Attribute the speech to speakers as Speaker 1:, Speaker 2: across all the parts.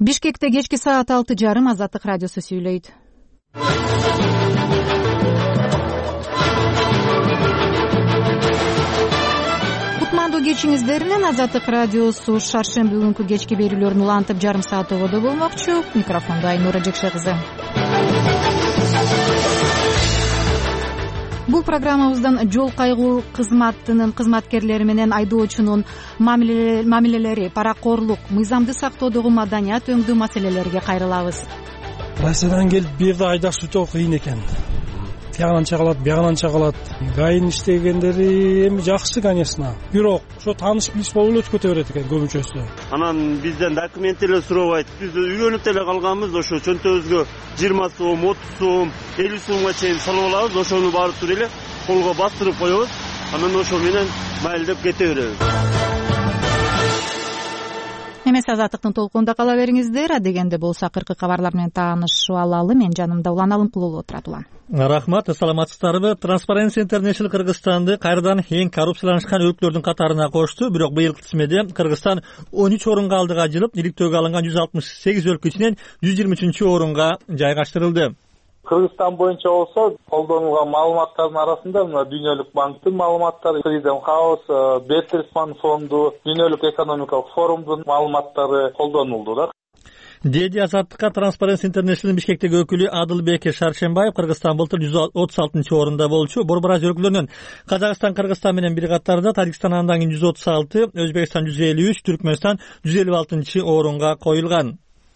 Speaker 1: Бишкекте кечки саат 6:30 Азаттык радиосу сүйлөйт. Кутмандуу кечиңиздер менен Азаттык радиосу шаршемби күнкү кечки берүүлөрүн улантып жарым саат ободо болмокчу. Микрофондо Айнура Жекше кызы. Бул программабыздан жол кайгуу кызматынын кызматкерлери менен айдоочунун мамилелери, паракорлук, мыйзамды сактоодогу маданият өңдүү маселелерге кайрылабыз.
Speaker 2: Россиядан келип бу жерде айдашуу кыйын экен. Тиягынан чагалат, биягынан чагалат. Гайын иштегендери эми жакшы, конечно. Бирок ошо тааныш билиш болуп эле өтүп кете берет экен көбүнчөсү.
Speaker 3: Анан бизден документ эле сурабайт. Биз үйрөнүп эле калганбыз. Ошо чөнтөбүзгө 20 сом, 30 сом, 50 сомго чейин салып алабыз. Ошону барып туруп эле колго бастырып коебуз. Анан ошо менен майылдап кете беребиз.
Speaker 1: Эмес Азаттыктын толкунда кала бериңиздер. Дегенде болсо акыркы кабарлар менен таанышып алалы. Мен жанымда Улан Алымкулов отурат. Улан.
Speaker 4: Рахмат, саламатсыздарбы? Transparency International Кыргызстанды кайрадан эң коррупцияланышкан өлкөлөрдүн катарына кошту. Бирок быйылкы тизмеде Кыргызстан 13 орунга алдыга жылып, иликтөөгө алынган 168 өлкө ичинен 123 орунга жайгаштырылды.
Speaker 5: Кыргызстан боюнча болсо колдонулган маалыматтардын арасында мына Дүйнөлүк банктын маалыматтары, Freedom House, Bertelsmann фонду, Дүйнөлүк экономикалык форумдун маалыматтары колдонулду да.
Speaker 4: Деди Азаттыкка Transparency International Бишкектеги өкүлү Адылбек Шаршембаев. Кыргызстан былтыр 136 орунда болчу. Борбор Азия өлкөлөрүнөн Казакстан, Кыргызстан менен бир катарда, Тажикстан андан кийин 136, Өзбекстан 153, Түркмөнстан 156 орунга коюлган.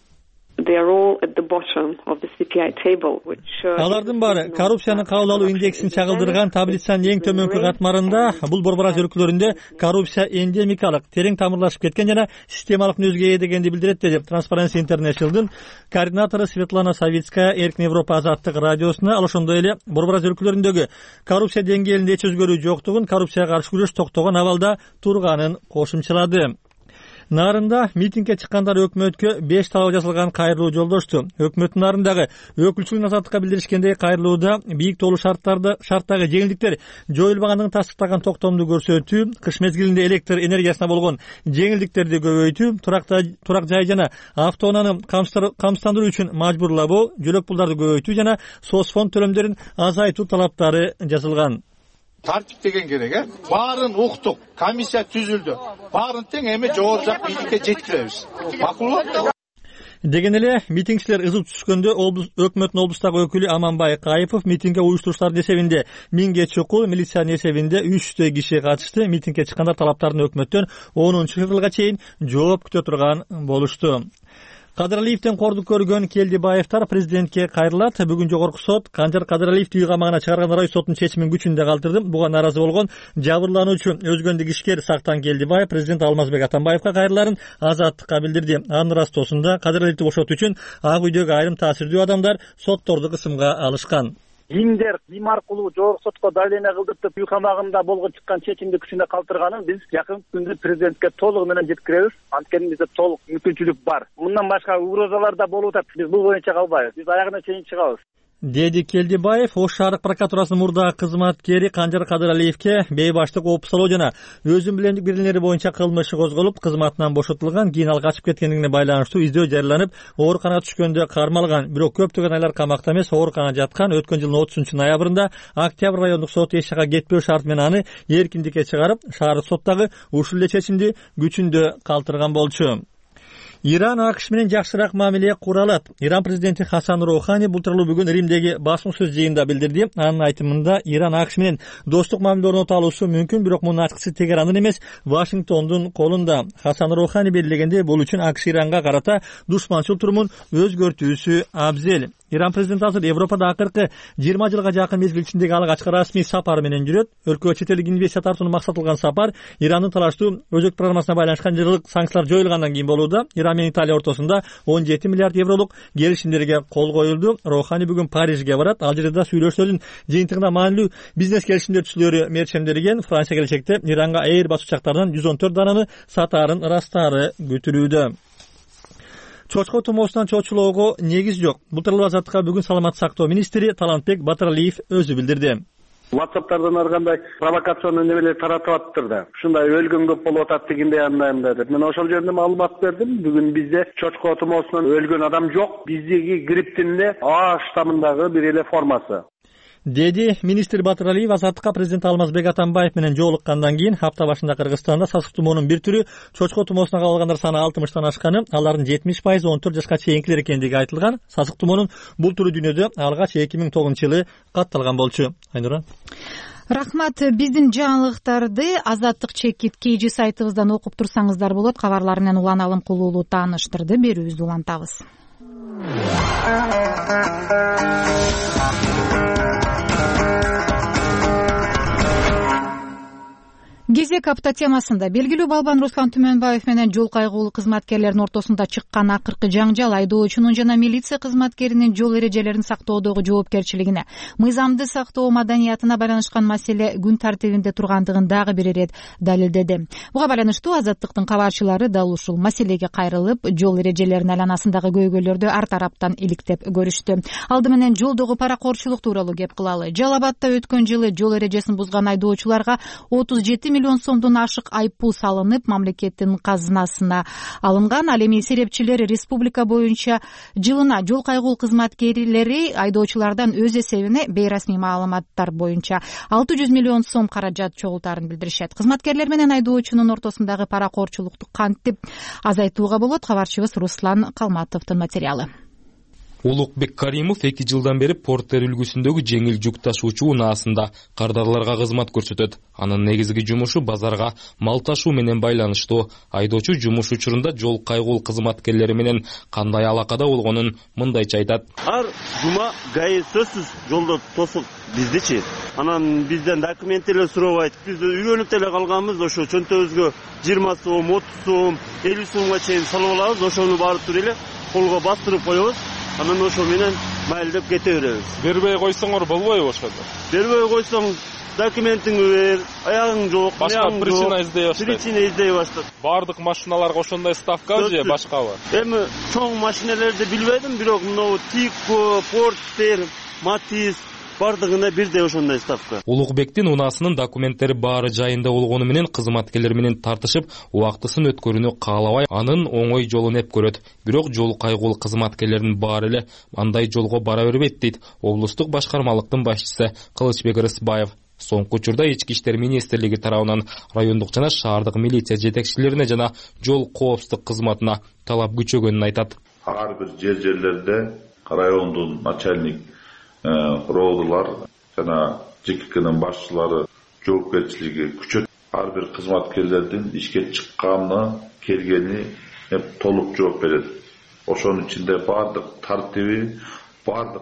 Speaker 4: Алардын баары коррупцияны кабыл алуу индексин чагылдырган таблицанын эң төмөнкү катмарында. Бул Борбор Азия өлкөлөрүндө коррупция эндемикалык, терең тамырлашып кеткен жана системалык мүнөзгө ээ дегенди билдирет, деди Transparency International'дын координатору Светлана Савицкая Эркин Европа Азаттык радиосуна. Ал ошондой эле Борбор Азия өлкөлөрүндөгү коррупция деңгээлинде эч өзгөрүү жоктугун, коррупцияга каршы күрөш токтогон абалда турганын кошумчалады. Нарында митингге чыккандар өкмөткө 5 талап жазылган кайрылуу жолдошту. Өкмөттүн нарындагы өкүлчүлүгүн Азаттыкка билдиришкендей, кайрылууда бийик толуу шарттагы жеңилдиктер жоюлбагандыгын тастыктаган токтомду көрсөтүү, кыш мезгилинде электр энергиясына болгон жеңилдиктерди көбөйтүү, турак жай жана автоунааны камсыздандыруу үчүн мажбурлабоо, жөлөк пулдарды көбөйтүү жана соцфонд төлөмдөрүн азайтуу талаптары жазылган.
Speaker 6: Тартип деген керек, баарын уктук, комиссия түзүлдү. Баарын тең эми жогору жак бийликке жеткиребиз. Макулбу?
Speaker 4: Деген эле митингчилер ызып түшкөндө өкмөттүн облустагы өкүлү Аманбай Кайыпов митингге уюштуруучулардын эсебинде 1000ге чукул, милициянын эсебинде 300 киши катышты. Митингге чыккандар талаптарын өкмөттөн 10-февралга чейин жооп күтө турган болушту. Кадыралиевден кордук көргөн Келдибаевтар президентке кайрылат. Бүгүн жогорку сот Канжар Кадыралиевди үй камагына чыгарган район сотунун чечимин күчүндө калтырды. Буга нааразы болгон жабырлануучу өзгөндүк ишкер Сактан Келдибаев президент Алмазбек Атамбаевка кайрыларын Азаттыкка билдирди. Анын ырастоосунда Кадыралиевди бошотуу үчүн Ак үйдөгү айрым таасирдүү адамдар сотторду кысымга алышкан.
Speaker 7: Кимдер ким аркылуу жогорку сотко давление кылдыртып үй камагында болгон чыккан чечимди күчүндө калтырганын биз жакын күндө президентке толугу менен жеткиребиз. Анткени бизде толук мүмкүнчүлүк бар. Мындан башка угрозалар да болуп атат. Биз бул боюнча калбайбыз. Биз аягына чейин чыгабыз.
Speaker 4: Деди Келдибаев. Ош шаардык прокуратурасынын мурдагы кызматкери Канжар Кадыралиевке бейбаштык, опусалоо жана өзүн билендик бирнелери боюнча кылмышы козголуп, кызматынан бошотулган. Кийин ал качып кеткендигине байланыштуу издөө жарыяланып, ооруканага түшкөндө кармалган. Бирок көптөгөн айлар камакта эмес, ооруканада жаткан. Өткөн жылдын 30-ноябрында Октябрь райондук соту эч жака кетпөө шарты менен аны эркиндикке чыгарып, шаардык соттагы ушул эле чечимди күчүндө калтырган болчу. Иран АКШ менен жакшыраак мамиле кура алат. Иран президенти Хасан Роухани бул тууралуу бүгүн Римдеги басма сөз жыйынында билдирди. Анын айтымында Иран АКШ менен достук мамиле орното алуусу мүмкүн, бирок мунун ачкысы Тегерандын эмес, Вашингтондун колунда. Хасан Роухани белгилегенде, бул үчүн АКШ Иранга карата душманчыл турумун өзгөртүүсү абзел. Иран президенти азыр Европада акыркы 20 жылга жакын мезгил ичиндеги алгачкы расмий сапары менен жүрөт. Өлкөгө чет элдик инвестиция тартууну максатталган сапар Ирандын талаштуу өзөк программасына байланышкан жылдык санкциялар жоюлгандан кийин болууда. Иран менен Италия ортосунда 17 миллиард евролук келишимдерге кол коюлду. Роухани бүгүн Парижге барат. Ал жерде сүйлөшүүлөрдүн жыйынтыгында маанилүү бизнес келишимдер түзүлөрү мерчемдерген. Франция келечекте Иранга Airbus учактарынан 114 дананы сатаарын ырастаары күтүлүүдө. Чочко тумоосунан чочулоого негиз жок. Бул тууралуу Азаттыкка бүгүн саламаттык сактоо министри Талантбек Батыралиев өзү билдирди.
Speaker 8: WhatsApp'tardan ар кандай провокационный небелер таратып атыптыр да. Ушундай өлгөн көп болуп атат дегендей андайында деп. Мен ошол жерде маалымат бердим. Бүгүн бизде чочко тумоосунан өлгөн адам жок. Биздеги грипптин эле А штаммындагы бир эле формасы.
Speaker 4: Деди министр Батыр Алиев Азаттыкка президент Алмазбек Атамбаев менен жолуккандан кийин хапта башында Кыргызстанда сасык тумоонун бир түрү чочко тумоосуна кабылгандар саны 60тан ашканы, алардын 70% 14 жашка чейинкилер экендиги айтылган. Сасык тумоонун бул түрү дүйнөдө алгач 2009-жылы катталган болчу. Айнура.
Speaker 1: Рахмат. Биздин жаңылыктарды Азаттык чекит KG сайтыбыздан окуп турсаңыздар болот. Кабарлар менен Улан Алым Кулуулу тааныштырды. Берүүбүздү улантабыз. Кезек апта темасында белгилүү балбан Руслан Түмөнбаев менен жол кайгылуу кызматкерлердин ортосунда чыккан акыркы жаңжал айдоочунун жана милиция кызматкеринин жол эрежелерин сактоодогу жоопкерчилигине, мыйзамды сактоо маданиятына байланышкан маселе күн тартибинде тургандыгын дагы бир ирет далилдеди. Буга байланыштуу Азаттыктын кабарчылары дал ушул маселеге кайрылып, жол эрежелеринин айланасындагы көйгөйлөрдү ар тараптан иликтеп көрүштү. Алды менен жолдогу паракорчулук тууралуу кеп кылалы. Жалал Абадта өткөн жылы жол эрежесин бузган айдоочуларга 37 миллион сомдон ашык айыппул салынып, мамлекеттин казынасына алынган. Ал эми серепчилер республика боюнча жылына жол кайгылуу кызматкерлери айдоочулардан өз эсебине бейрасмий маалыматтар боюнча 600 миллион сом каражат чогултаарын билдиришет. Кызматкерлер менен айдоочунун ортосундагы паракорчулукту кантип азайтууга болот? Кабарчыбыз Руслан Калматовдун материалы.
Speaker 9: Улукбек Каримов 2 жылдан бери Портер үлгүсүндөгү жеңил жүк ташуучу унаасында кардарларга кызмат көрсөтөт. Анын негизги жумушу базарга мал ташуу менен байланыштуу. Айдоочу жумуш учурунда жол кайгылуу кызматкерлери менен кандай алакада болгонун мындайча айтат.
Speaker 3: Ар жума ГАИ сөзсүз жолдо тосуп биздичи. Анан бизден документ эле сурабайт. Биз үйрөнүп эле калганбыз, ошо чөнтөбүзгө 20 сом, 30 сом, 50 сомго чейин салып алабыз. Ошону барып туруп эле колго бастырып коебуз. Анан ошо менен майылдап кете беребиз.
Speaker 10: Бербей койсоңор болбойбу ошондо?
Speaker 3: Бербей койсоң документиңди бер, аягың жок,
Speaker 10: башка причина издей баштайт.
Speaker 3: Причина издей баштайт.
Speaker 10: Бардык машиналарга ошондой ставкабы же башкабы?
Speaker 3: Эми чоң машиналерди билбедим, бирок мына Тико, Портер, Матис бардыгына бирдей ошондой ставка.
Speaker 9: Улукбектин унаасынын документтери баары жайында болгону менен кызматкерлер менен тартышып, убактысын өткөрүүнү каалабай, анын оңой жолун эп көрөт. Бирок жол кайгылуу кызматкерлердин баары эле андай жолго бара бербейт дейт облустук башкармалыктын башчысы Кылычбек Рысбаев. Соңку учурда Ички иштер министрлиги тарабынан райондук жана шаардык милиция жетекчилерине жана жол коопсуздук кызматына талап күчөгөнүн айтат.
Speaker 11: Ар бир жерлерде райондун начальник роодулар жана ЖККнын башчылары жоопкерчилиги күчөт. Ар бир кызматкерлердин ишке чыкканы, келгени толук жооп берет. Ошонун ичинде бардык тартиби, бардык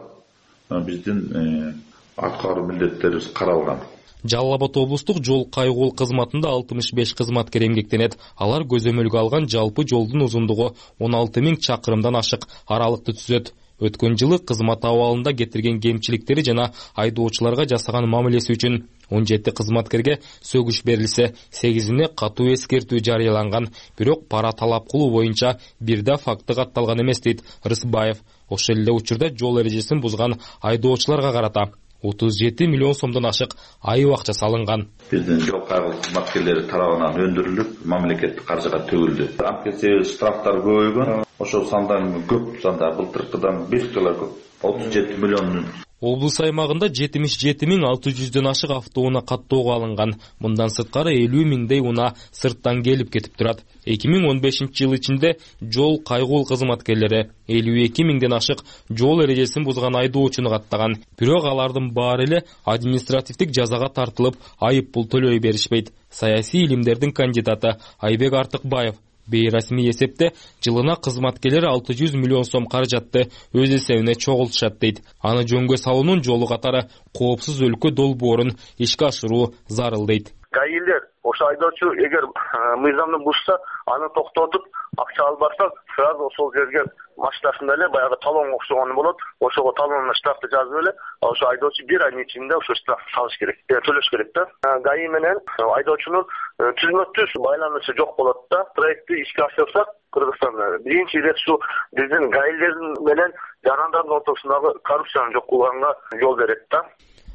Speaker 11: биздин аткаруу милдеттерибиз каралган.
Speaker 9: Жалал Абад облустук жол кайгылуу кызматында 65 кызматкер эмгектенет. Алар көзөмөлгө алган жалпы жолдун узундугу 16 000 чакырымдан ашык аралыкты түзөт. Өткөн жылы кызмат абалында кетирген кемчиликтери жана айдоочуларга жасаган мамилеси үчүн 17 кызматкерге сөгүш берилсе, 8-ине катуу эскертүү жарыяланган. Бирок пара талап кылуу боюнча бирде факты катталган эмес дейт Рысбаев. Ошол эле учурда жол эрежесин бузган айдоочуларга карата 37 миллион сомдон ашык айып акча салынган.
Speaker 11: Биздин жол кайгылуу кызматкерлери тарабынан өндүрүлүп, мамлекеттик каржыга төгүлдү. Анткени штрафтар көбөйгөн, ошол сандан көп санда былтыркыдан 5 жолу көп. 37 миллион.
Speaker 9: Облус аймагында 77 600дөн ашык автоунаа каттоого алынган. Мындан сырткары 50 000дей унаа сырттан келип кетип турат. 2015-жыл ичинде жол кайгылуу кызматкерлери 52 000ден ашык жол эрежесин бузган айдоочуну каттаган. Бирок алардын баары эле административдик жазага тартылып, айып пул төлөй беришпейт. Саясий илимдердин кандидаты Айбек Артыкбаев бейрасмий эсепте жылына кызматкерлер 600 миллион сом каражатты өз эсебине чогултушат дейт. Аны жөнгө салуунун жолу катары коопсуз өлкө долбоорун ишке ашыруу зарыл дейт.
Speaker 12: ГАИлер ошо айдоочу эгер мыйзамды бузса, аны токтотуп акча албаса, сразу ошол жерге машинасында эле баягы талонго окшогону болот. Ошого талонуна штрафты жазып эле, ошо айдоочу 1 айдын ичинде ошо штрафты салыш керек, төлөш керек да. ГАИ менен айдоочунун түзмө-түз байланышы жок болот да. Проектти ишке ашырсак, Кыргызстанда биринчи ирет ушу биздин ГАИлердин менен жарандардын ортосундагы коррупцияны жок кылганга жол берет да.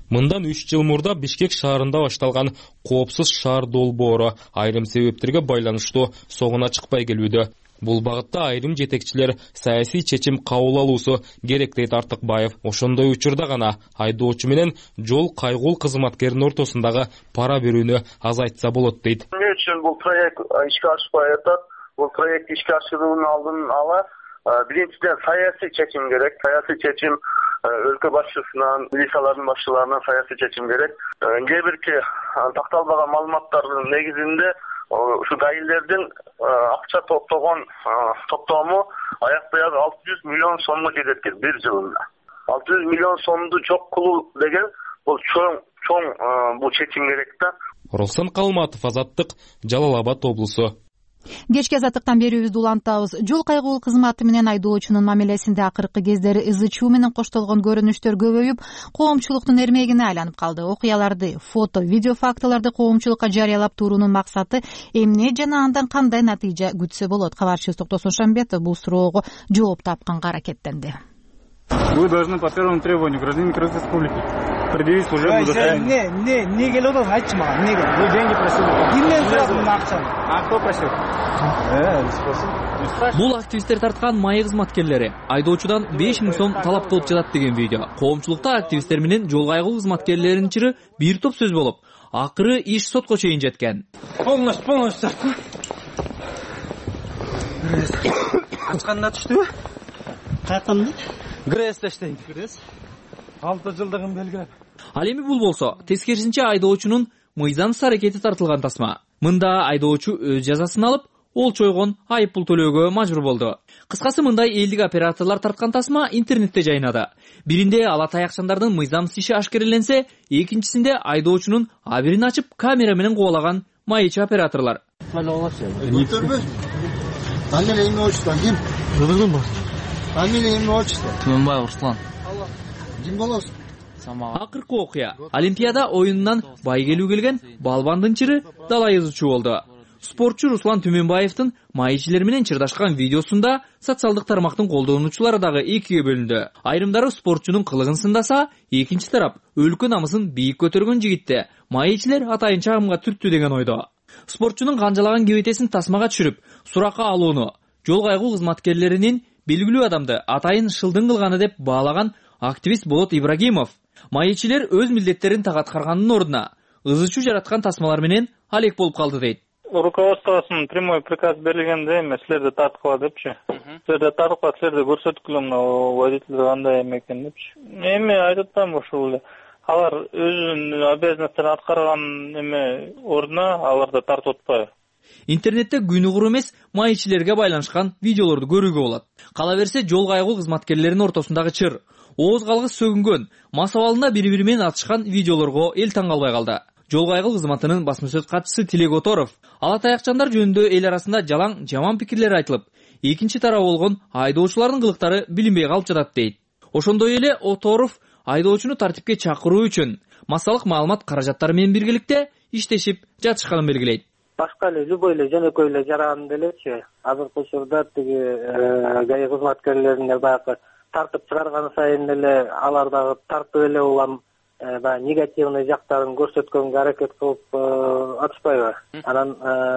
Speaker 9: Мындан 3 жыл мурда Бишкек шаарында башталган коопсуз шаар долбоору айрым себептерге байланыштуу соңуна чыкпай келүүдө. Бул багытта айрым жетекчилер саясий чечим кабыл алуусу керек дейт Артыкбаев. Ошондой учурда гана айдоочу менен жол кайгул кызматкеринин ортосундагы пара берүүнү азайтса болот дейт.
Speaker 12: Эмне үчүн бул проект ишке ашпай атат? Бул проект ишке ашыруунун алдын ала биринчиден саясий чечим керек. Саясий чечим өлкө башчысынан, милициялардын башчыларынан саясий чечим керек. Кээ бирки такталбаган маалыматтардын негизинде ушу гаилердин акча топтогон топтому аяк-баягы 600 миллион сомго жетет экен бир жылында. 600 миллион сомду жок кылуу деген бул чоң бул чечим керек да.
Speaker 9: Руслан Калматов, Азаттык, Жалал Абад облусу.
Speaker 1: Кечки Азаттыктан берүүбүздү улантабыз. Жол кайгуу кызматы менен айдоочунун мамилесинде акыркы кездери ызы-чуу менен коштолгон көрүнүштөр көбөйүп, коомчулуктун эрмегине айланып калды. Окуяларды, фото, видео фактыларды коомчулукка жарыялап туруунун максаты эмне жана андан кандай натыйжа күтсө болот? Кабарчыбыз Токтосун Шамбетов бул суроого жооп тапканга аракеттенди.
Speaker 13: Вы должны по первому требованию гражданин Кыргызской Республики предъявить служебное удостоверение. Не келип атасың, айтчы мага, эмнеге? Вы деньги просили. Кимден сурадың акчаны? А кто просил?
Speaker 14: Бул активисттер тарткан майы кызматкерлери айдоочудан 5000 сом талап кылып жатат деген видео. Коомчулукта активисттер менен жол кайгуу кызматкерлеринин чыры бир топ сөз болуп, акыры иш сотко чейин жеткен.
Speaker 13: Полностью. Ачканда түштүбү? Каяктан? Грэс таштайм. 6 жылдыгын белгилеп.
Speaker 14: Ал эми бул болсо, тескерисинче айдоочунун мыйзамсыз аракети тартылган тасма. Мында айдоочу өз жазасын алып, ол чойгон айып пул төлөөгө мажбур болду. Кыскасы мындай элдик операторлор тарткан тасма интернетте жайнады. Биринде ала таякчандардын мыйзамсыз иши ашкереленсе, экинчисинде айдоочунун абирин ачып камера менен кубалаган майычы операторлор.
Speaker 15: Фамилия, имя, отчество, ким? Фамилия, имя, отчество.
Speaker 14: Түмөнбаев Руслан.
Speaker 15: Ким болосуң?
Speaker 14: Акыркы окуя. Олимпиада оюнунан бай келүү келген балбандын чыры далай ызычуу болду. Спортчу Руслан Түмөнбаевдин майычылар менен чырдашкан видеосунда социалдык тармактын колдонуучулары дагы экиге бөлүндү. Айрымдары спортчунун кылыгын сындаса, экинчи тарап өлкө намысын бийик көтөргөн жигитте майычылар атайын чагымга түрттү деген ойдо. Спортчунун канжалаган кебетесин тасмага түшүрүп, суракка алууну жол кайгуу кызматкерлеринин белгилүү адамды атайын шылдың кылганы деп баалаган активист Болот Ибрагимов майычылар өз милдеттерин так аткаргандын ордуна ызычуу жараткан тасмалар менен алек болуп калды дейт.
Speaker 16: Руководствосунун прямой приказ берилгенде эме силерди тарткыла депчи. Силерди тартып, силерди көрсөткүлө мына водитель кандай эме экен депчи. Эми айтып атам ушул эле. Алар өзүнүн обязанностторун аткарган эме ордуна аларды тартып атпайбы.
Speaker 14: Интернетте күнүгүр эмес майычыларга байланышкан видеолорду көрүүгө болот. Кала берсе жол кайгуу кызматкерлеринин ортосундагы чыр, ооз калгыс сөгүнгөн, мас абалында бири-бири менен атышкан видеолорго эл таң калбай калды. Жол кайгыл кызматынын басма сөз катчысы Тилек Оторов ала таякчандар жөнүндө эл арасында жалаң жаман пикирлер айтылып, экинчи тарап болгон айдоочулардын кылыктары билинбей калып жатат дейт. Ошондой эле Оторов айдоочуну тартипке чакыруу үчүн массалык маалымат каражаттары менен биргеликте иштешип жатышканын белгилейт.
Speaker 17: Башка эле любой эле жөнөкөй эле жаран делечи азыркы учурда тиги ГАИ кызматкерлерине баягы тартып чыгарган сайын эле алар дагы тартып эле улам баягы негативный жактарын көрсөткөнгө аракет кылып атышпайбы? Анан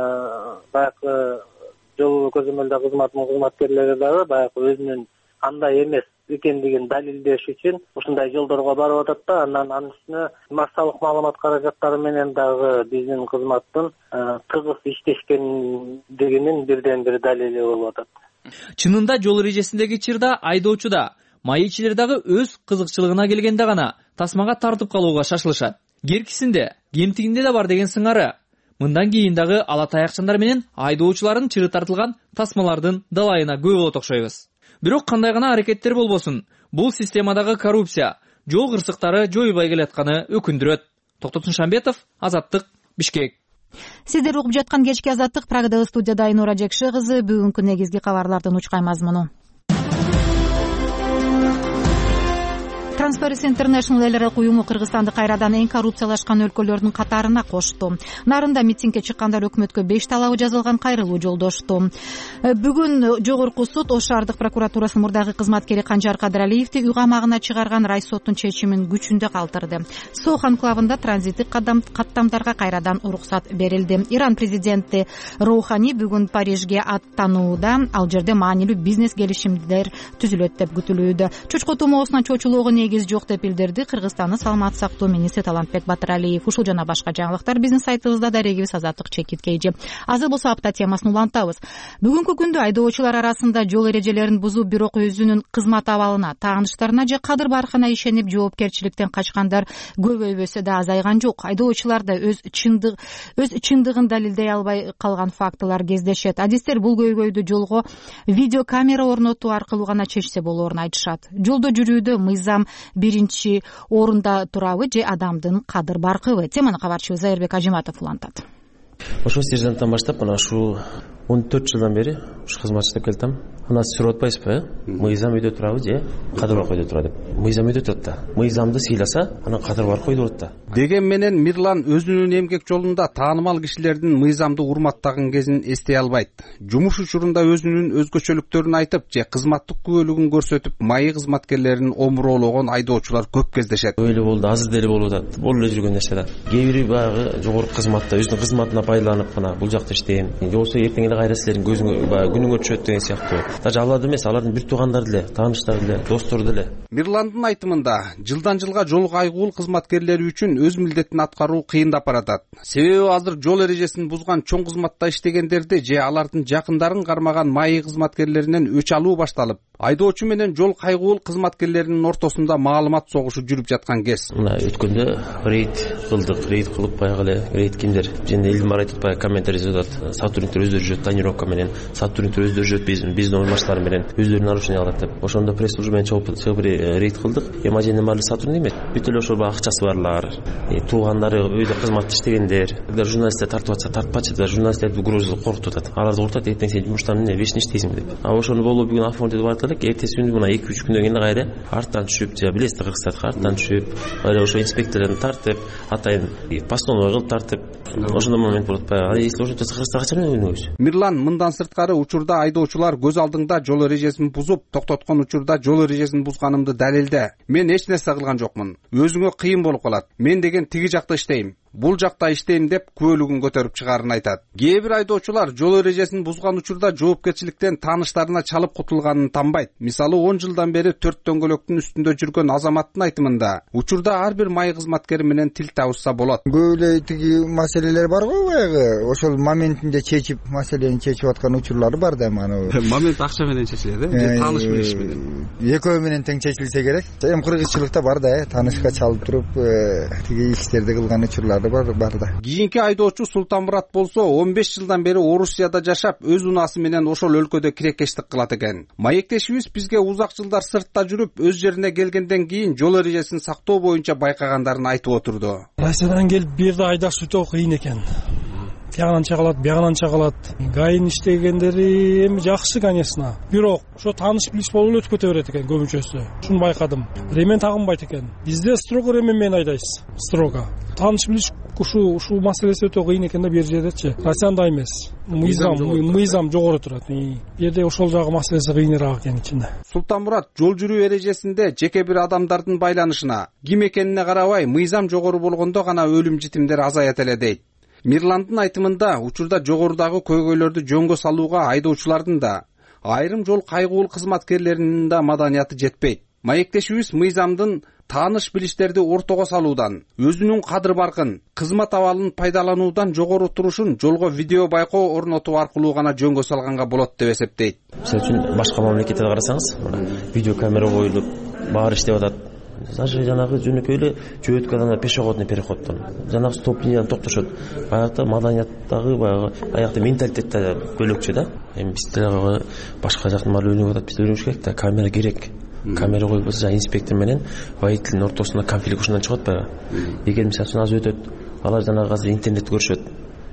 Speaker 17: баягы жол көзөмөлдөө кызматынын кызматкерлери дагы баягы өзүнүн андай эмес экендигин далилдеш үчүн ушундай жолдорго барып атат да, анын үстүнө массалык маалымат каражаттары менен дагы биздин кызматтын тыгыз иштешкендигинин бирден бир далили болуп атат.
Speaker 14: Чынында жол эрежесиндеги чырда айдоочуда майычылар дагы өз кызыкчылыгына келгенде гана тасмага тартып калууга шашылышат. Керкисинде, кемтигинде да бар деген сыңары. Мындан кийин дагы ала таякчандар менен айдоочулардын чыры тартылган тасмалардын далайына көп болот окшойбуз. Бирок кандай гана аракеттер болбосун, бул системадагы коррупция, жол кырсыктары жойбой келатканы өкүндүрөт. Токтосун Шамбетов, Азаттык, Бишкек.
Speaker 1: Сиздер угуп жаткан кечки Азаттык, Прагадагы студияда Айнура Жекши кызы. Бүгүнкү негизги кабарлардын учкай мазмуну. Transparency International эл аралык уюму Кыргызстанды кайрадан эң коррупциялашкан өлкөлөрдүн катарына кошту. Нарында митингге чыккандар өкмөткө 5 талабы жазылган кайрылуу жолдошту. Бүгүн Жогорку суд Ош шаардык прокуратурасынын мурдагы кызматкери Канжар Кадыралиевди үй камагына чыгарган райсоттун чечимин күчүндө калтырды. Сох анклавында транзиттик каттамдарга кайрадан уруксат берилди. Иран президенти Роухани бүгүн Парижге аттанууда. Ал жерде маанилүү бизнес келишимдер түзүлөт деп күтүлүүдө. Чочко тумоосуна чочулоого негиз жок деп билдирди Кыргызстандын саламаттык сактоо министри Талантбек Батыралиев. Ушул жана башка жаңылыктар биздин сайтыбызда дарегибиз Азаттык Чекит KG. Азыр болсо апта темасын улантабыз. Бүгүнкү күндө айдоочулар арасында жол эрежелерин бузуп, бирок өзүнүн кызмат абалына, тааныштарына же кадыр баркына ишенип жоопкерчиликтен качкандар көбөйбөсө да азайган жок. Айдоочулар да өз чындыгын далилдей албай калган фактылар кездешет. Адистер бул көйгөйдү жолго видеокамера орнотуу аркылуу гана чечсе болоорун айтышат. Жолдо жүрүүдө мыйзам биринчи орунда турабы же адамдын кадыр баркыбы? Теманы кабарчыбыз Зайырбек Ажиматов улантат.
Speaker 18: Ошо сержанттан баштап мына ушул 14 жылдан бери ушу кызмат иштеп келатам. Ана сиз сурап атпайсызбы, мыйзам үйдө турабы же кадыр баркы үйдө турат деп? Мыйзам үйдө турат да. Мыйзамды сыйласа, анан кадыр баркы үйдө турат да.
Speaker 19: Деген менен Мирлан өзүнүн эмгек жолунда таанымал кишилердин мыйзамды урматтаган кезин эстей албайт. Жумуш учурунда өзүнүн өзгөчөлүктөрүн айтып же кызматтык күбөлүгүн көрсөтүп, майы кызматкерлерин омуроологон айдоочулар көп кездешет.
Speaker 18: Ойло болду, азыр деле болуп атат. Болуп эле жүргөн нерсе да. Кээ бири баягы жогорку кызматта өзүнүн кызматына байланып мына бул жакта иштейм. Жоксо эртең эле кайра силердин көзүңө баягы күнүңө түшөт деген сыяктуу. Даже аларды эмес, алардын бир туугандары деле, тааныштары деле, достору деле.
Speaker 19: Мирландын айтымында, жылдан жылга жол кайгуул кызматкерлери үчүн өз милдетин аткаруу кыйындап баратат. Себеби азыр жол эрежесин бузган чоң кызматта иштегендерди же алардын жакындарын кармаган майы кызматкерлеринен өч алуу башталып, айдоочу менен жол кайгуул кызматкерлеринин ортосунда маалымат согушу жүрүп жаткан кез.
Speaker 18: Мына өткөндө рейд кылдык, рейд кылып баягы эле рейд кимдер? Жана Элдимар айтып баягы комментарий жазат. Сотрудниктер өздөрү жүрөт тонировка менен, сотрудниктер өздөрү жүрөт биздин оймаштар менен, өздөрү нарушение кылат деп. Ошондо пресс-служба менен чыгып рейд кылдык. Эми ажендин баары сотрудник эмес. Бүт эле ошол баягы акчасы барлар, туугандары өйдө кызматта иштегендер, журналисттер тартып атса тартпачы да, журналисттерди угроза коркутуп атат. Аларды коркутат, эртең сен жумуштан эмне бешин иштейсиңби деп. А ошону болуп бүгүн оформить барат элек, эртеси күнү мына 2-3 күндөн кийин кайра арттан түшүп, же билесиз Кыргызстан арттан түшүп, кайра ошо инспекторлорду тартып, атайын постановой кылып тартып, ошондой момент болот баягы. Если ошо Кыргызстанга качан өнөбүз?
Speaker 19: Мирлан мындан сырткары учурда айдоочулар көз алдыңда жол эрежесин бузуп, токтоткон учурда жол эрежесин бузганымды далилде. Мен эч нерсе кылган жокмун. Өзүңө кыйын болуп калат. Мен деген тиги жакта иштейм, бул жакта иштейм деп күбөлүгүн көтөрүп чыгаарын айтат. Кээ бир айдоочулар жол эрежесин бузган учурда жоопкерчиликтен тааныштарына чалып кутулганын танбайт. Мисалы 10 жылдан бери 4 дөңгөлөктүн үстүндө жүргөн азаматтын айтымында, учурда ар бир майы кызматкери менен тил табышса болот.
Speaker 20: Көп эле тиги маселелер бар го, баягы ошол моментинде чечип, маселени чечип аткан учурлары бар да, аны.
Speaker 21: Момент акча менен чечилет, же тааныш билиш менен?
Speaker 20: Экөө менен тең чечилсе керек. Эми кыргызчылыкта бар да, таанышка чалып туруп, тиги иштерди кылган учурлар бар да.
Speaker 19: Кийинки айдоочу Султанмурат болсо 15 жылдан бери Орусияда жашап, өз унаасы менен ошол өлкөдө кирекештик кылат экен. Маектешибиз бизге узак жылдар сыртта жүрүп, өз жерине келгенден кийин жол эрежесин сактоо боюнча байкагандарын айтып отурду.
Speaker 2: Россиядан келип бу жерде айдаш өтө кыйын экен. Тиягынан чагалат, биягынан чагалат. Гайын иштегендери эми жакшы, конечно. Бирок ошо тааныш билиш болуп эле өтүп кете берет экен көбүнчөсү. Шуну байкадым. Ремен тагынбайт экен. Бизде строго ремен менен айдайсыз. Строго. Тааныш билиш ушул маселеси өтө кыйын экен да бир жердечи. Россияда эмес. Мыйзам жогору турат. Бу жерде ошол жагы маселеси кыйыныраак экен ичинде.
Speaker 19: Султанмурат жол жүрүү эрежесинде жеке бир адамдардын байланышына, ким экенине карабай, мыйзам жогору болгондо гана өлүм житимдер азаят эле дейт. Мирландын айтымында, учурда жогорудагы көйгөйлөрдү жөнгө салууга айдоочулардын да, айрым жол кайгуул кызматкерлеринин да маданияты жетпейт. Маектешибиз мыйзамдын тааныш билиштерди ортого салуудан, өзүнүн кадыр баркын, кызмат абалын пайдалануудан жогору турушун жолго видео байкоо орнотуу аркылуу гана жөнгө салганга болот деп эсептейт.
Speaker 18: Мисалы үчүн башка мамлекеттерде карасаңыз, видео камера коюлуп, баары иштеп атат. Даже жанагы жөнөкөй эле жөөткө адамдар пешеходный переходдон жанагы стоп линияны токтошот. Баягы маданияттагы баягы аякта менталитет да бөлөкчө да. Эми бизде башка жактан баары үйрөнүп атат, бизде үйрөнүш керек да, камера керек. Камера коюп болсо инспектор менен водительдин ортосунда конфликт ушундан чыгат баягы. Эгер мисалы үчүн аз өтөт, алар жанагы азыр интернетти көрүшөт.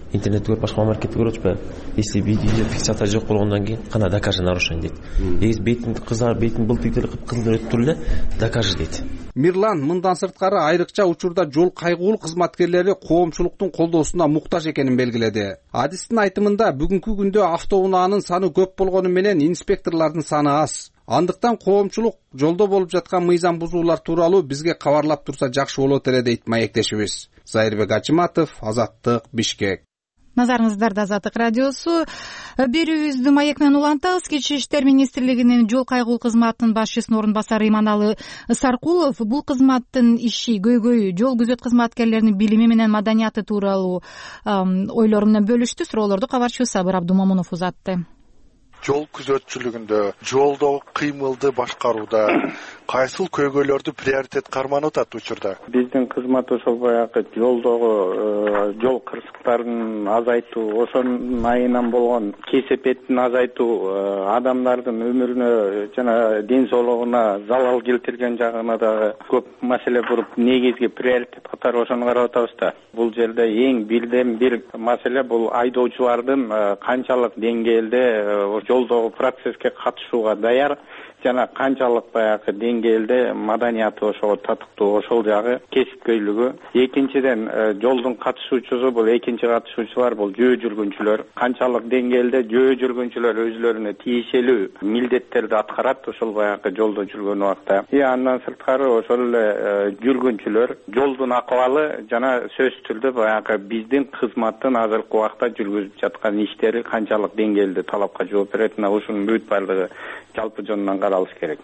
Speaker 18: интернетти көрүп башка мамлекетти көрүп атышпайбы? Если видео фиксация жок болгондон кийин кана докажи нарушение дейт. Эгер бетин кызар, бетин былтыйтып эле кызыл өтүп туруп эле докажи дейт.
Speaker 19: Мирлан мындан сырткары айрыкча учурда жол кайгуул кызматкерлери коомчулуктун колдоосуна муктаж экенин белгиледи. Адистин айтымында бүгүнкү күндө автоунаанын саны көп болгону менен инспекторлордун саны аз. Андыктан коомчулук жолдо болуп жаткан мыйзам бузуулар тууралуу бизге кабарлап турса жакшы болот эле дейт маектешибиз. Зайырбек Ачыматов, Азаттык, Бишкек.
Speaker 1: Назарыңыздарда Азаттык радиосу. Берүүбүздү маек менен улантабыз. Ички иштер министрлигинин жол кайгуул кызматынын башчысынын орун басары Иманалы Саркулов бул кызматтын иши көйгөйү жол күзөт кызматкерлеринин билими менен маданияты тууралуу ойлору менен бөлүштү. Суроолорду кабарчыбыз Сабыр Абдумамунов узатты.
Speaker 5: Жол күзөтчүлүгүндө, жолдогу кыймылды башкарууда кайсыл көйгөйлөрдү приоритет карманып атат учурда?
Speaker 22: Биздин кызмат ошол баягы жолдогу жол кырсыктарын азайтуу, ошонун айынан болгон кесепеттин азайтуу, адамдардын өмүрүнө жана ден соолугуна залал келтирген жагына дагы көп маселе буруп, негизги приоритет катары ошону карап атабыз да. Бул жерде эң бирден бир маселе бул айдоочулардын канчалык деңгээлде жолдогу процесске катышууга даяр жана канчалык баягы деңгээлде маданияты ошого татыктуу, ошол жагы кесипкөйлүгү. Экинчиден, жолдун катышуучусу бул экинчи катышуучулар бул жөө жүргүнчүлөр. Канчалык деңгээлде жөө жүргүнчүлөр өзлөрүнө тиешелүү милдеттерди аткарат ошол баягы жолдо жүргөн убакта. Андан сырткары ошол эле жүргүнчүлөр жолдун акыбалы жана сөзсүз түрдө баягы биздин кызматтын азыркы убакта жүргүзүп жаткан иштери канчалык деңгээлде талапка жооп берет, ушунун бүт баардыгы жалпы жонунан каралыш керек.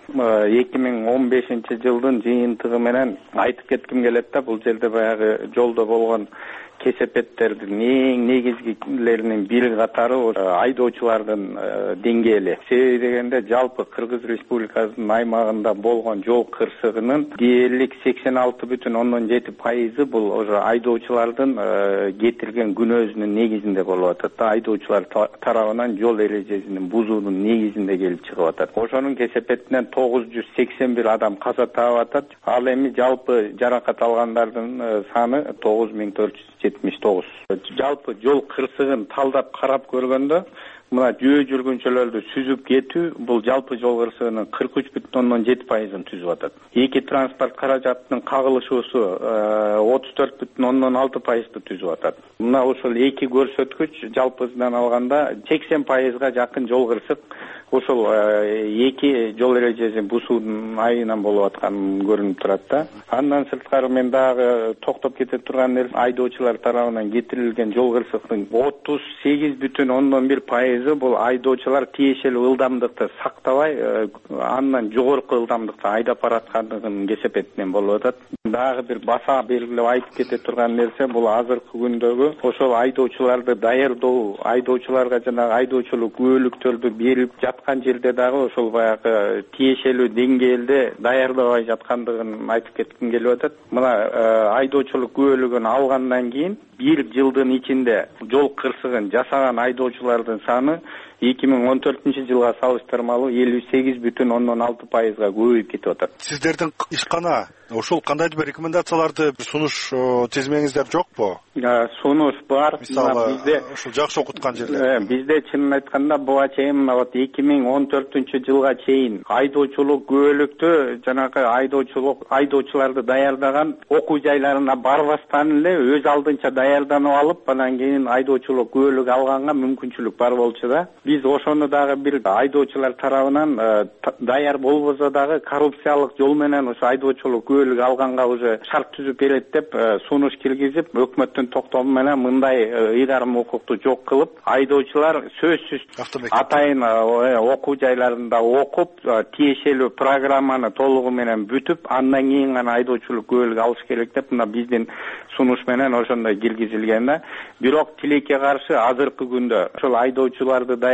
Speaker 22: 2015-жылдын жыйынтыгы менен айтып кетким келет да, бул жерде баягы жолдо болгон кесепеттердин эң негизгилеринин бири катары айдоочулардын деңгээли. Себеби дегенде жалпы Кыргыз Республикасынын аймагында болгон жол кырсыгынын дээрлик 86,7% бул ошо айдоочулардын кетирген күнөөсүнүн негизинде болуп атат. Айдоочулар тарабынан жол эрежесин бузуунун негизинде келип чыгып атат. Ошонун кесепетинен 981 адам каза таап атат. Ал эми жалпы жаракат алгандардын саны 9479. Жалпы жол кырсыгын талдап карап көргөндө мына жөө жүргүнчүлөрдү сүзүп кетүү бул жалпы жол кырсыгынын 43,7%-ын түзүп атат. Эки транспорт каражатынын кагылышуусу 34,6%-ды түзүп атат. Мына ошол эки көрсөткүч жалпысынан алганда 80%-га жакын жол кырсык ошол эки жол эрежесин бузуунун айынан болуп атканы көрүнүп турат да. Андан сырткары мен дагы токтоп кете турган нерсе айдоочулар тарабынан кетирилген жол кырсыктын 38,1% бул айдоочулар тиешелүү ылдамдыкты сактабай, андан жогорку ылдамдыкта айдап бараткандыгынын кесепетинен болуп атат. Дагы бир баса белгилеп айтып кете турган нерсе бул азыркы күндөгү ошол айдоочуларды даярдоо, айдоочуларга жана айдоочулук күбөлүктөрдү берип жаткан жерде дагы ошол баягы тиешелүү деңгээлде даярдабай жаткандыгын айтып кетким келип атат. Мына айдоочулук күбөлүгүн алгандан кийин 1 жылдын ичинде жол кырсыгын жасаган айдоочулардын саны 2014-жылга салыштырмалуу 58,6%-га көбөйүп кетип атат.
Speaker 5: Сиздердин ишкана ошол кандайдыр бир рекомендацияларды сунуш тизмеңиздер жокпу?
Speaker 22: Сунуш бар.
Speaker 5: Мисалы, бизде ошол жакшы окуткан жерлер.
Speaker 22: Бизде чынын айтканда буга чейин мына 2014-жылга чейин айдоочулук күбөлүктү жанагы айдоочуларды даярдаган окуу жайларына барбастан эле өз алдынча даярданып алып, анан кийин айдоочулук күбөлүк алганга мүмкүнчүлүк бар болчу да. Биз ошону дагы бир айдоочулар тарабынан даяр болбосо дагы коррупциялык жол менен ошо айдоочулук күбөлүк алганга уже шарт түзүп берет деп сунуш киргизип, өкмөттүн токтому менен мындай ыйгарым укукту жок кылып, айдоочулар сөзсүз атайын окуу жайларында окуп, тиешелүү программаны толугу менен бүтүп, андан кийин гана айдоочулук күбөлүк алыш керек деп мына биздин сунуш менен ошондой киргизилген да. Бирок тилекке каршы азыркы күндө ошол айдоочуларды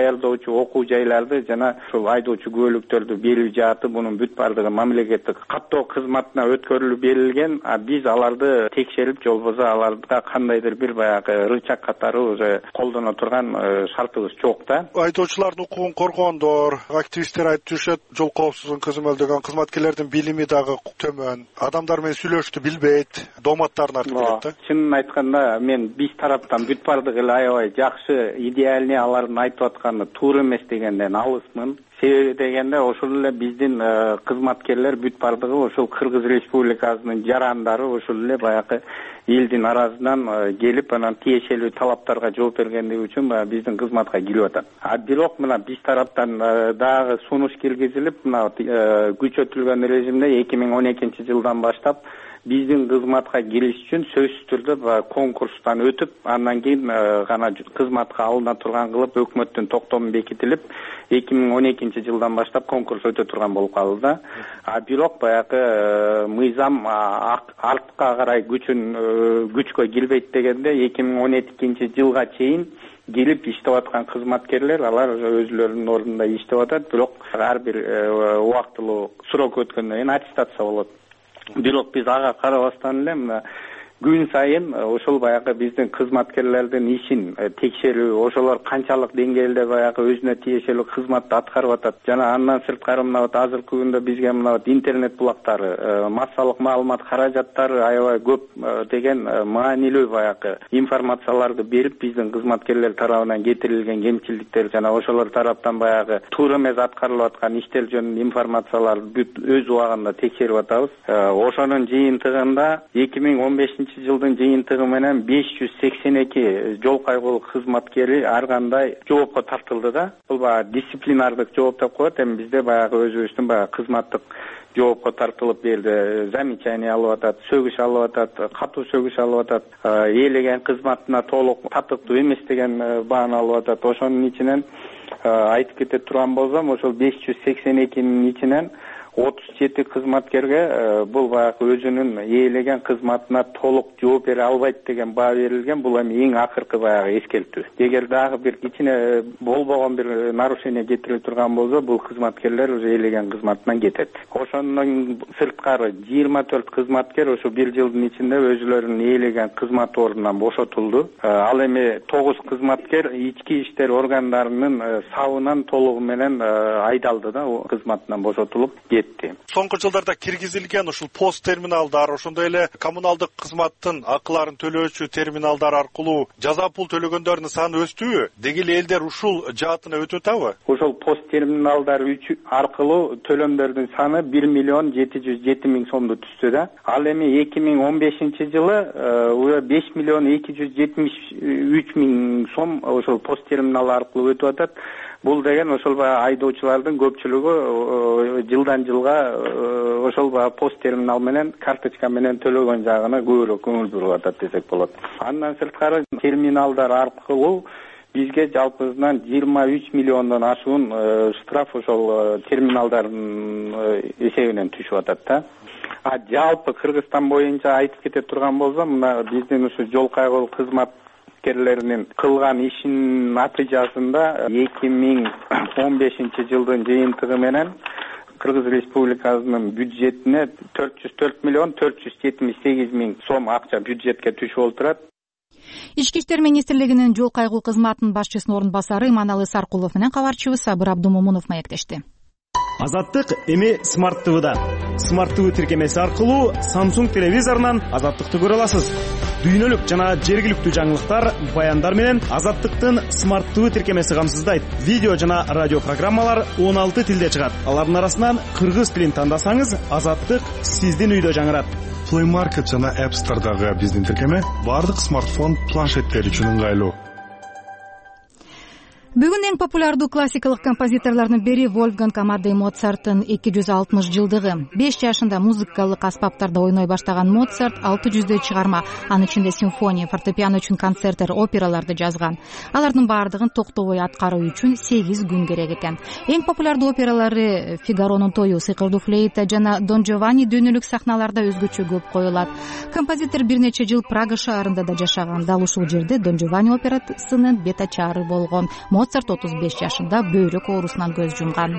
Speaker 22: даярдоочу окуу жайларды жана ушул айдоочу күбөлүктөрдү берип жатып мунун бүт баардыгы мамлекеттик каттоо кызматына өткөрүлүп берилген. Биз аларды текшерип, же болбосо аларга кандайдыр бир баягы рычаг катары уже колдоно турган шартыбыз жок да.
Speaker 5: Айдоочулардын укугун коргондор, активисттер айтып жүрүшөт, жол коопсуздугун көзөмөлдөгөн кызматкерлердин билими дагы төмөн, адамдар менен сүйлөшүштү билбейт, дооматтарын артып келет да.
Speaker 22: Чынын айтканда мен биз тараптан бүт баардыгы эле аябай жакшы, идеальный алардын айтып атканы туура эмес дегенден алысмын. Себеби дегенде ошол эле биздин кызматкерлер бүт баардыгы ошол Кыргыз Республикасынын жарандары ошол эле баягы элдин арасынан келип анан тиешелүү талаптарга жооп бергендиги үчүн баягы биздин кызматка кирип атат. Бирок мына биз тараптан дагы сунуш киргизилип, мына күчөтүлгөн режимде 2012 жылдан баштап биздин кызматка кириш үчүн сөзсүз түрдө конкурстан өтүп, андан кийин гана кызматка алына турган кылып өкмөттүн токтому бекитилип, 2012 жылдан баштап конкурс өтө турган болуп калды да. Бирок баягы мыйзам артка карай күчкө кирбейт дегенде 2012 жылга чейин келип иштеп аткан кызматкерлер алар өзлөрүнүн ордунда иштеп атат, бирок ар бир убактылуу срок өткөндөн кийин аттестация болот. Бирок биз ага карабастан эле мына күн сайын ошол баягы биздин кызматкерлердин ишин текшерүү, ошолор канчалык деңгээлде баягы өзүнө тиешелүү кызматты аткарып атат. Жана андан сырткары мына азыркы күндө бизге мына интернет булактары, массалык маалымат каражаттары аябай көп деген маанилүү баягы информацияларды берип, биздин кызматкерлер тарабынан кетирилген кемчиликтер жана ошолор тараптан баягы туура эмес аткарылып аткан иштер жөнүндө информацияларды бүт өз убагында текшерип атабыз. Ошонун жыйынтыгында 2015 жылдын жыйынтыгы менен 582 жол кайгылуу кызматкери ар кандай жоопко тартылды да. Бул баягы дисциплинардык жооп деп коет. Эми бизде баягы өзүбүздүн баягы кызматтык жоопко тартылып берди, замечание алып атат, сөгүш алып атат, катуу сөгүш алып атат, ээлеген кызматына толук татыктуу эмес деген бааны алып атат. Ошонун ичинен айтып кете турган болсом, ошол 582-нин ичинен 37 кызматкерге бул баягы өзүнүн ээлеген кызматына толук жооп бере албайт деген баа берилген. Бул эми эң акыркы баягы эскертүү. Эгер дагы бир кичине болбогон бир нарушение кетирилип турган болсо, бул кызматкерлер уже ээлеген кызматынан кетет. Ошондон сырткары 24 кызматкер ошо бир жылдын ичинде өзүлөрүнүн ээлеген кызмат ордунан бошотулду. Ал эми 9 кызматкер ички иштер органдарынын сабынан толугу менен айдалды да, кызматынан бошотулуп
Speaker 5: Соңку жылдарда киргизилген ушул пост терминалдар, ошондой эле коммуналдык кызматтын акыларын төлөөчү терминалдар аркылуу жаза пул төлөгөндөрдүн саны өстүбү? Деги эле элдер ушул жаатына өтүп атабы?
Speaker 22: Ошол пост терминалдар аркылуу төлөмдөрдүн саны 1.707.000 сомду түздү да. Ал эми 2015 жылы 5.273.000 сом ошол пост терминал аркылуу өтүп атат. Бул деген ошол айдоочулардын көпчүлүгү жылдан жылга ошол пост терминал менен, карточка менен төлөгөн жагына көбүрөөк көңүл буруп атат десек болот. Андан сырткары терминалдар аркылуу бизге жалпысынан 23 миллиондон ашуун штраф ошол терминалдардын эсебинен түшүп атат да. Жалпы Кыргызстан боюнча айтып кете турган болсом, мына биздин ушу жол кайгылуу кызматкерлеринин кылган ишинин натыйжасында 2015 жылдын жыйынтыгы менен Кыргыз Республикасынын бюджетине 404.478.000 сом акча бюджетке түшүп олтурат.
Speaker 1: Ички иштер министрлигинин жол кайгылуу кызматынын башчысынын орун басары Иманалы Саркулов менен кабарчыбыз Сабыр Абдумомунов маектешти.
Speaker 6: Азаттык эми Smart TV'да. Smart TV тиркемеси аркылуу Samsung телевизорунан Азаттыкты көрө аласыз. Дүйнөлүк жана жергиликтүү жаңылыктар, баяндар менен Азаттыктын Smart TV тиркемеси камсыздайт. Видео жана радио программалар 16 тилде чыгат. Алардын арасынан кыргыз тилин тандасаңыз, Азаттык сиздин үйдө жаңырат.
Speaker 7: Play Market жана App Store'дагы биздин тиркеме бардык смартфон, планшеттер үчүн ыңгайлуу.
Speaker 1: Бүгүн эң популярдуу классикалык композиторлордун бири Вольфганг Амадей Моцарттын 260 жылдыгы. 5 жашында музыкалык аспаптарда ойной баштаган Моцарт 600 чыгарма, анын ичинде симфония, фортепиано үчүн концерттер, операларды жазган. Алардын баардыгын токтобой аткаруу үчүн 8 күн керек экен. Эң популярдуу опералары Фигаронун тою, Сыйкырдуу флейта жана Дон Джованни дүйнөлүк сахналарда өзгөчө көп коюлат. Композитор бир нече жыл Прага шаарында да жашаган. Дал ушул жерде Дон Джованни операсынын бет ачары болгон. Моцарт 35 жашында бөйрөк оорусунан көз жумган.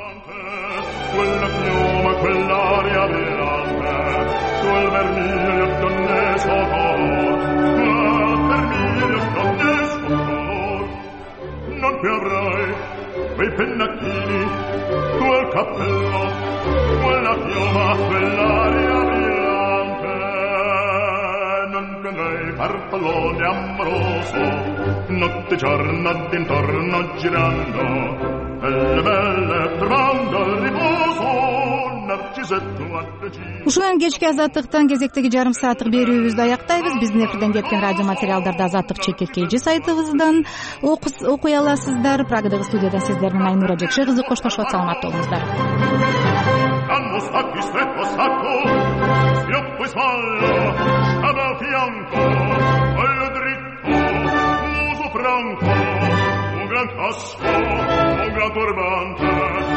Speaker 4: Quei pennacchini, quel cappello, quella chioma, quell'aria brillante, non che lei farfallone amoroso, notte e giorno d'intorno girando, belle belle trovando il riposo, narcisetto attagino.
Speaker 1: Ушул менен кечки азаттыктан кезектеги жарым сааттык берүүбүздү аяктайбыз. Биздин эфирден кеткен радио материалдарды азаттык ЧКК сайтыбыздан окуй аласыздар. Прагадагы студияда сиздер менен Айнура Жекше кызы коштошот. Саламатта болуңуздар.
Speaker 4: Hanno stacchi stretto a sacco, schioppo e spalla, spada a fianco, collo dritto, muso franco, un gran casco, un gran turbante.